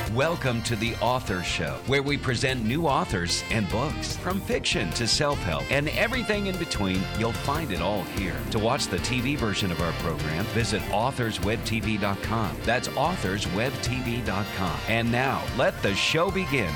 Welcome to The Author Show, where we present new authors and books. From fiction to self-help and everything in between, you'll find it all here. To watch the TV version of our program, visit authorswebtv.com. That's authorswebtv.com. And now, let the show begin.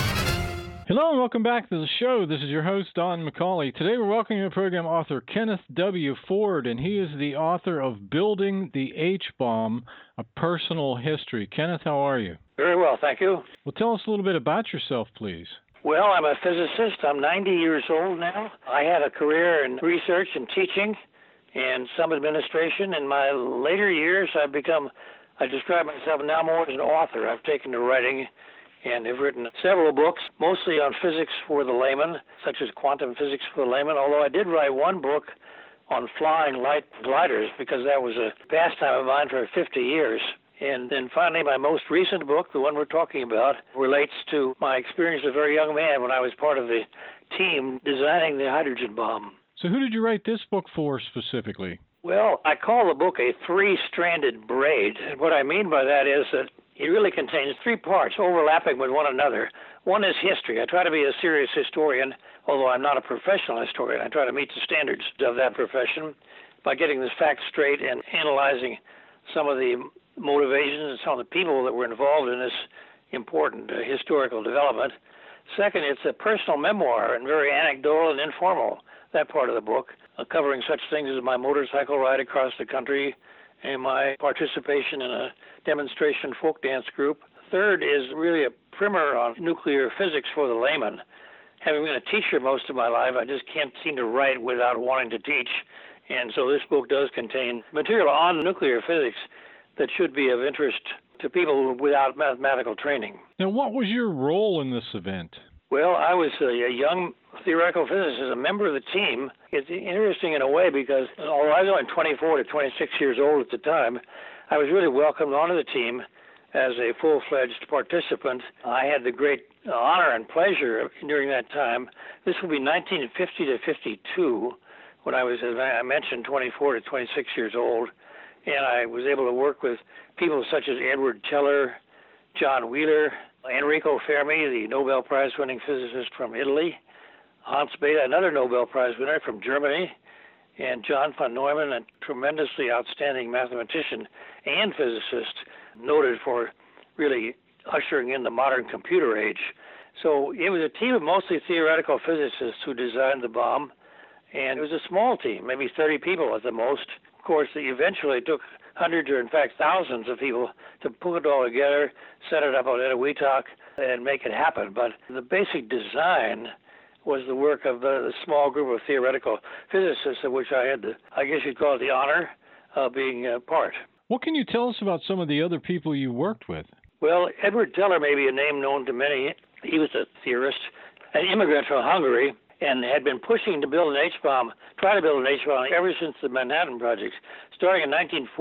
Hello and welcome back to the show. This is your host, Don McCauley. Today we're welcoming to the program author Kenneth W. Ford, and he is the author of Building the H-Bomb, A Personal History. Kenneth, how are you? Very well, thank you. Well, tell us a little bit about yourself, please. Well, I'm a physicist. I'm 90 years old now. I had a career in research and teaching and some administration. In my later years, I describe myself now more as an author. I've taken to writing and have written several books, mostly on physics for the layman, such as Quantum Physics for the Layman, although I did write one book on flying light gliders because that was a pastime of mine for 50 years. And then finally, my most recent book, the one we're talking about, relates to my experience as a very young man when I was part of the team designing the hydrogen bomb. So who did you write this book for specifically? Well, I call the book a three-stranded braid. And what I mean by that is that it really contains three parts overlapping with one another. One is history. I try to be a serious historian, although I'm not a professional historian. I try to meet the standards of that profession by getting the facts straight and analyzing some of the motivations and some of the people that were involved in this important historical development. Second, it's a personal memoir and very anecdotal and informal, that part of the book, covering such things as my motorcycle ride across the country and my participation in a demonstration folk dance group. Third is really a primer on nuclear physics for the layman. Having been a teacher most of my life, I just can't seem to write without wanting to teach. And so this book does contain material on nuclear physics that should be of interest to people without mathematical training. Now, what was your role in this event? Well, I was a young theoretical physicist, a member of the team. It's interesting in a way because although I was only 24 to 26 years old at the time, I was really welcomed onto the team as a full-fledged participant. I had the great honor and pleasure during that time. This would be 1950 to 52, when I was, as I mentioned, 24 to 26 years old. And I was able to work with people such as Edward Teller, John Wheeler, Enrico Fermi, the Nobel Prize-winning physicist from Italy, Hans Bethe, another Nobel Prize winner from Germany, and John von Neumann, a tremendously outstanding mathematician and physicist, noted for really ushering in the modern computer age. So it was a team of mostly theoretical physicists who designed the bomb, and it was a small team, maybe 30 people at the most. Of course, it eventually took hundreds or, in fact, thousands of people to put it all together, set it up on Eniwetok, and make it happen. But the basic design was the work of the small group of theoretical physicists of which I had I guess you'd call it the honor of being a part. What can you tell us about some of the other people you worked with? Well, Edward Teller may be a name known to many. He was a theorist, an immigrant from Hungary, and had been pushing to build an H-bomb, try to build an H-bomb ever since the Manhattan Project, starting in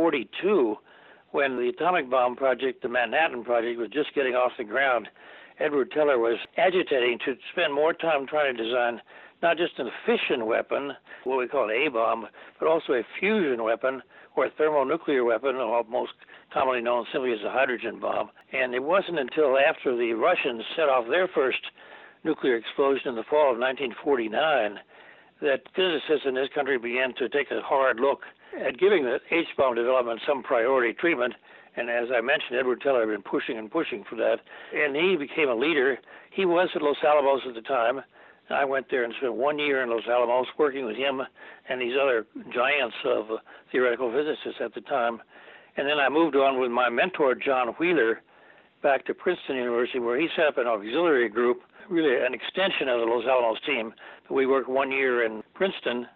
1942 when the atomic bomb project, the Manhattan Project, was just getting off the ground. Edward Teller was agitating to spend more time trying to design not just a fission weapon, what we call an A-bomb, but also a fusion weapon or a thermonuclear weapon, or most commonly known simply as a hydrogen bomb. And it wasn't until after the Russians set off their first nuclear explosion in the fall of 1949 that physicists in this country began to take a hard look at giving the H-bomb development some priority treatment. And as I mentioned, Edward Teller had been pushing and pushing for that. And he became a leader. He was at Los Alamos at the time. I went there and spent 1 year in Los Alamos working with him and these other giants of theoretical physicists at the time. And then I moved on with my mentor, John Wheeler, back to Princeton University, where he set up an auxiliary group, really an extension of the Los Alamos team. We worked 1 year in Princeton,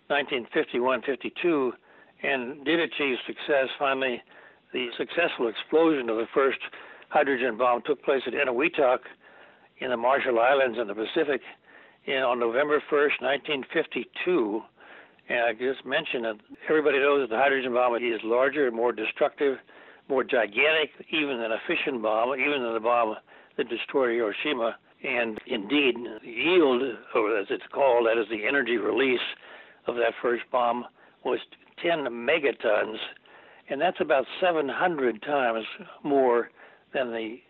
1951-52, and did achieve success. Finally, the successful explosion of the first hydrogen bomb took place at Eniwetok in the Marshall Islands in the Pacific on November 1st, 1952. And I just mentioned that everybody knows that the hydrogen bomb is larger, more destructive, more gigantic even than a fission bomb, even than the bomb that destroyed Hiroshima. And indeed, the yield, or as it's called, that is the energy release of that first bomb, was 10 megatons. And that's about 700 times more than the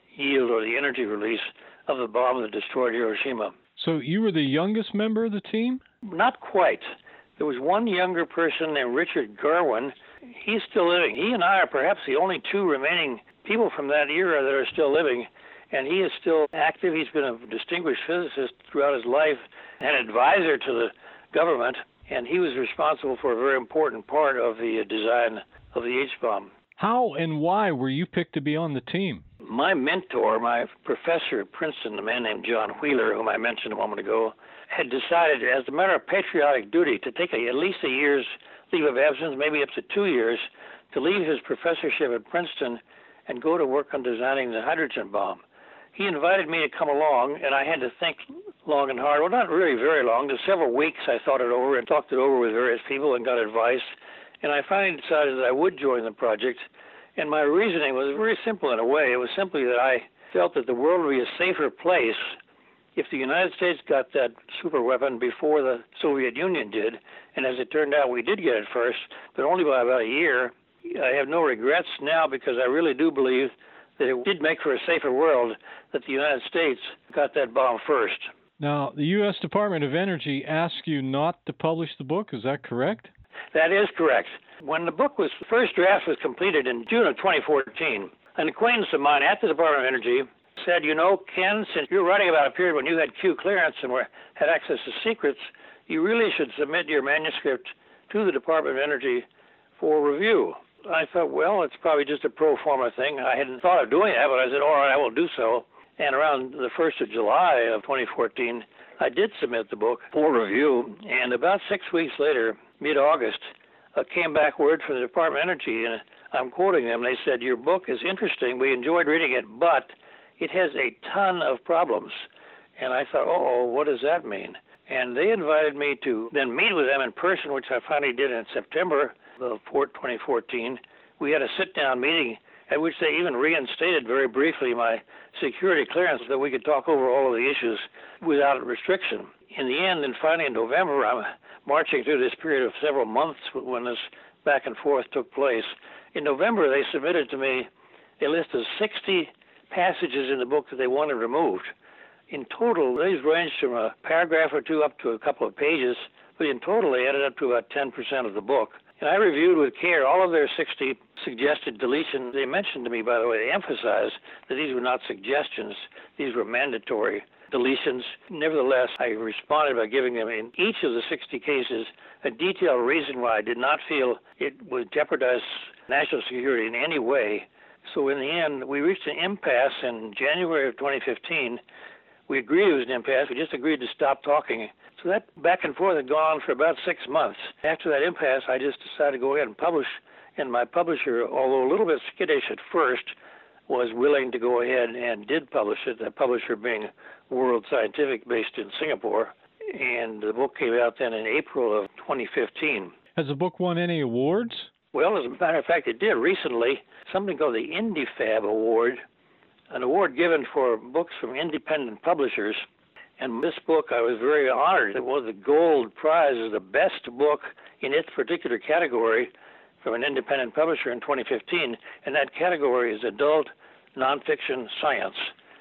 yield or the energy release of the bomb that destroyed Hiroshima. So you were the youngest member of the team? Not quite. There was one younger person named Richard Garwin. He's still living. He and I are perhaps the only two remaining people from that era that are still living, and he is still active. He's been a distinguished physicist throughout his life, an advisor to the government, and he was responsible for a very important part of the design of the H-bomb. How and why were you picked to be on the team? My mentor, my professor at Princeton, a man named John Wheeler, whom I mentioned a moment ago, had decided as a matter of patriotic duty to take at least a year's leave of absence, maybe up to 2 years, to leave his professorship at Princeton and go to work on designing the hydrogen bomb. He invited me to come along, and I had to think long and hard. Well, not really very long. Just several weeks I thought it over and talked it over with various people and got advice. And I finally decided that I would join the project. And my reasoning was very simple in a way. It was simply that I felt that the world would be a safer place if the United States got that super weapon before the Soviet Union did. And as it turned out, we did get it first, but only by about a year. I have no regrets now because I really do believe that it did make for a safer world that the United States got that bomb first. Now, the U.S. Department of Energy asked you not to publish the book. Is that correct? That is correct. When the first draft was completed in June of 2014, an acquaintance of mine at the Department of Energy said, you know, Ken, since you're writing about a period when you had Q clearance and had access to secrets, you really should submit your manuscript to the Department of Energy for review. I thought, well, it's probably just a pro forma thing. I hadn't thought of doing that, but I said, all right, I will do so. And around the 1st of July of 2014, I did submit the book for review. And about 6 weeks later, mid-August, came back word from the Department of Energy, and I'm quoting them. They said, your book is interesting. We enjoyed reading it, but it has a ton of problems. And I thought, what does that mean? And they invited me to then meet with them in person, which I finally did in September of 2014. We had a sit-down meeting at which they even reinstated very briefly my security clearance so that we could talk over all of the issues without restriction. In the end, and finally in November, I'm marching through this period of several months when this back and forth took place. In November, they submitted to me a list of 60 passages in the book that they wanted removed. In total, these ranged from a paragraph or two up to a couple of pages, but in total, they added up to about 10% of the book. And I reviewed with care all of their 60 suggested deletions. They mentioned to me, by the way, they emphasized that these were not suggestions, these were mandatory deletions. Nevertheless, I responded by giving them in each of the 60 cases a detailed reason why I did not feel it would jeopardize national security in any way. So in the end, we reached an impasse in January of 2015. We agreed it was an impasse. We just agreed to stop talking. So that back and forth had gone on for about 6 months. After that impasse, I just decided to go ahead and publish. And my publisher, although a little bit skittish at first, was willing to go ahead and did publish it, the publisher being World Scientific based in Singapore. And the book came out then in April of 2015. Has the book won any awards? Well, as a matter of fact, it did recently. Something called the IndieFab Award, an award given for books from independent publishers. And this book, I was very honored. It was the gold prize as the best book in its particular category from an independent publisher in 2015. And that category is adult nonfiction science.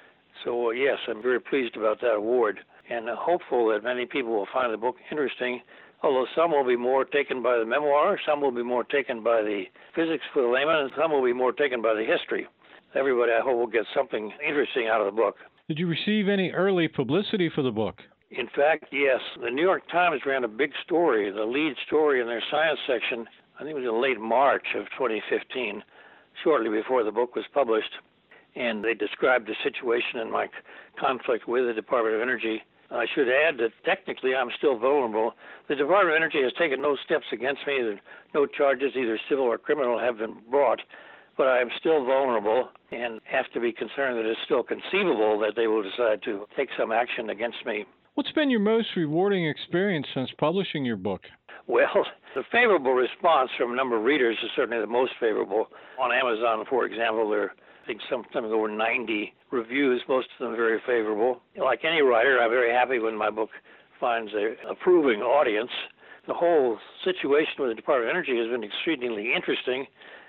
So, yes, I'm very pleased about that award and hopeful that many people will find the book interesting, although some will be more taken by the memoir, some will be more taken by the physics for the layman, and some will be more taken by the history. Everybody, I hope, will get something interesting out of the book. Did you receive any early publicity for the book? In fact, yes. The New York Times ran a big story, the lead story in their science section, I think it was in late March of 2015, shortly before the book was published. And they described the situation in my conflict with the Department of Energy. I should add that technically I'm still vulnerable. The Department of Energy has taken no steps against me. No charges, either civil or criminal, have been brought. But I am still vulnerable and have to be concerned that it's still conceivable that they will decide to take some action against me. What's been your most rewarding experience since publishing your book? Well, the favorable response from a number of readers is certainly the most favorable. On Amazon, for example, there are, I think, something over 90 reviews, most of them very favorable. Like any writer, I'm very happy when my book finds an approving audience. The whole situation with the Department of Energy has been extremely interesting.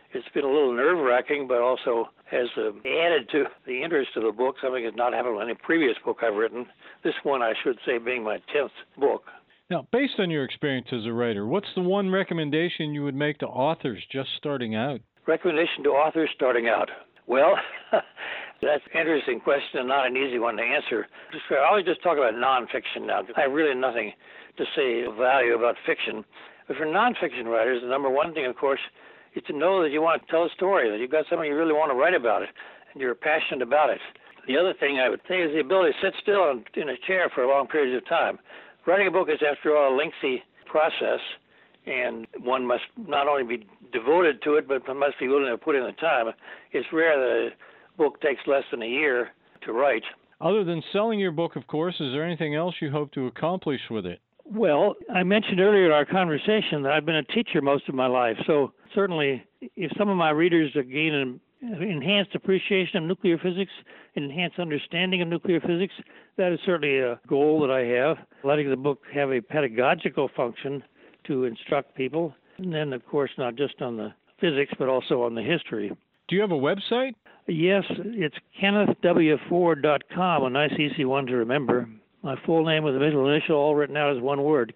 It's been a little nerve-wracking, but also has added to the interest of the book, something that's not happened with any previous book I've written. This one, I should say, being my 10th book. Now, based on your experience as a writer, what's the one recommendation you would make to authors just starting out? Recommendation to authors starting out. Well, that's an interesting question and not an easy one to answer. I always just talk about nonfiction now. I have really nothing to say of value about fiction. But for nonfiction writers, the number one thing, of course, is to know that you want to tell a story, that you've got something you really want to write about it, and you're passionate about it. The other thing I would say is the ability to sit still in a chair for long periods of time. Writing a book is, after all, a lengthy process, and one must not only be devoted to it, but must be willing to put in the time. It's rare that a book takes less than a year to write. Other than selling your book, of course, is there anything else you hope to accomplish with it? Well, I mentioned earlier in our conversation that I've been a teacher most of my life, so certainly if some of my readers gain an enhanced appreciation of nuclear physics, an enhanced understanding of nuclear physics, that is certainly a goal that I have, letting the book have a pedagogical function to instruct people, and then, of course, not just on the physics, but also on the history. Do you have a website? Yes, it's KennethW.Ford.com, a nice, easy one to remember. My full name with a middle initial, all written out as one word,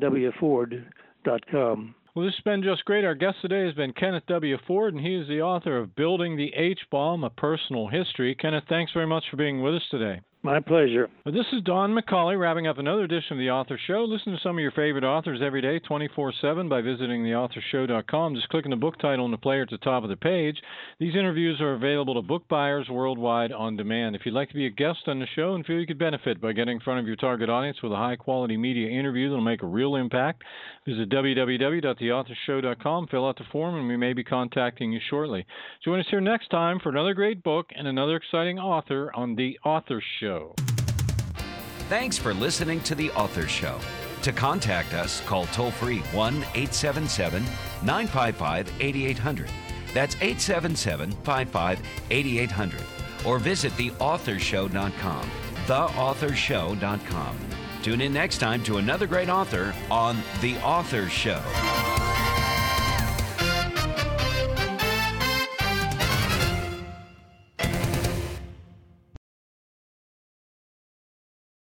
KennethW.Ford.com. Well, this has been just great. Our guest today has been Kenneth W. Ford, and he is the author of Building the H-Bomb, A Personal History. Kenneth, thanks very much for being with us today. My pleasure. Well, this is Don McCauley wrapping up another edition of The Author Show. Listen to some of your favorite authors every day, 24/7, by visiting theauthorshow.com. Just click on the book title in the player at the top of the page. These interviews are available to book buyers worldwide on demand. If you'd like to be a guest on the show and feel you could benefit by getting in front of your target audience with a high-quality media interview that'll make a real impact, visit www.theauthorshow.com, fill out the form, and we may be contacting you shortly. Join us here next time for another great book and another exciting author on The Author Show. Thanks for listening to The Author Show. To contact us, call toll-free 1-877-955-8800. That's 877-55-8800. Or visit theauthorshow.com, theauthorshow.com. Tune in next time to another great author on The Author Show.